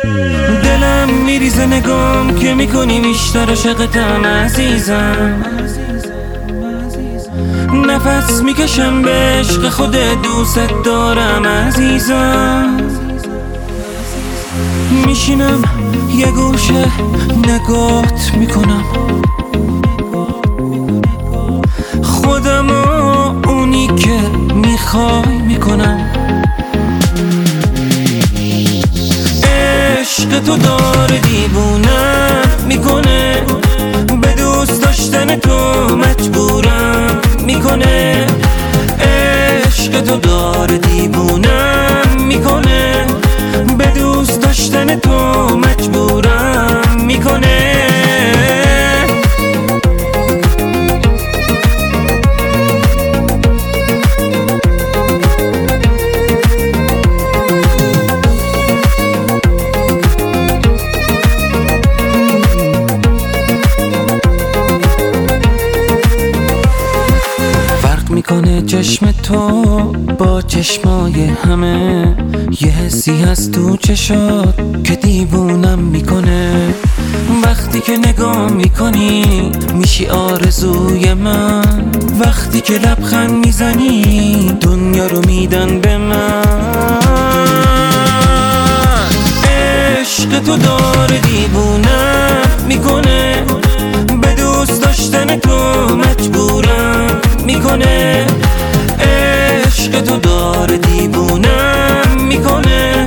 دلم میریزه نگام که میکنی بیشتر عشقتم عزیزم. نفس میکشم به عشق خودت، دوست دارم عزیزم. میشینم یه گوشه نگات میکنم، خودم و اونی که میخوای میکنم. عشق تو داره دیوونم میکنه، به دوست داشتن تو مجبورم میکنه. عشق تو داره دیوونم میکنه، به دوست داشتن تو مجبورم میکنه. میکنه چشم تو با چشمای همه، یه حسی هست تو چشات که دیوونم میکنه. وقتی که نگاه میکنی میشی آرزوی من، وقتی که لبخند میزنی دنیا رو میدن به من. عشق تو داره دیوونم میکنه، به دوست داشتن تو مجبورم میکنه. عشق تو داره دیوونم میکنه،